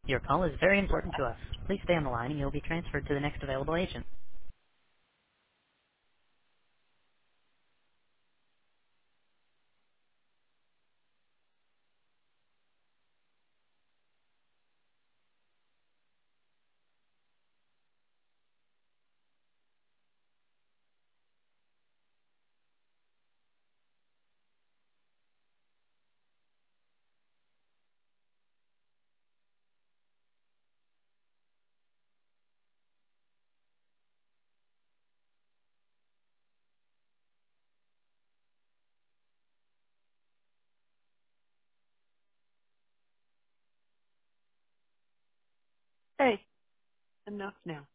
Your call is very important to us. Please stay on the line and you'll be transferred to the next available agent. Hey, enough now.